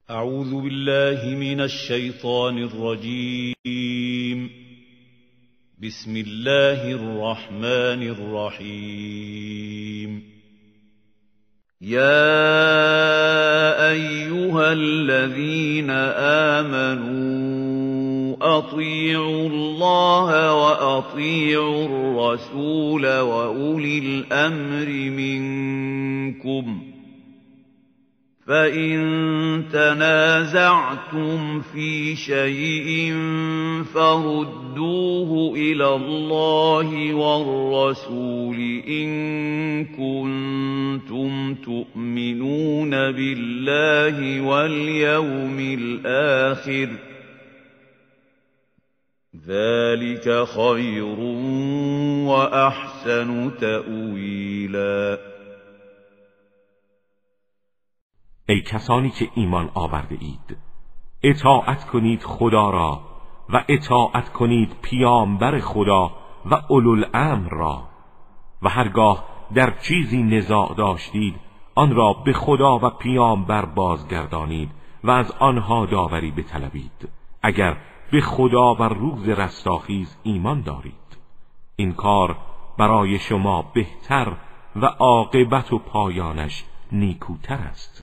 اعوذ بالله من الشیطان الرجیم. بسم الله الرحمن الرحیم. يا أيها الذين آمنوا أطيعوا الله وأطيعوا الرسول وأولي الأمر منكم، فإن تنازعتم في شيء فردوه إلى الله والرسول إن كنتم تؤمنون بالله واليوم الآخر، ذلك خير وأحسن تأویلا. ای کسانی که ایمان آورده اید، اطاعت کنید خدا را و اطاعت کنید پیامبر خدا و اولوالامر را، و هرگاه در چیزی نزاع داشتید آن را به خدا و پیامبر بازگردانید و از آنها داوری بطلبید، اگر به خدا و روز رستاخیز ایمان دارید. این کار برای شما بهتر و عاقبت و پایانش نیکوتر است.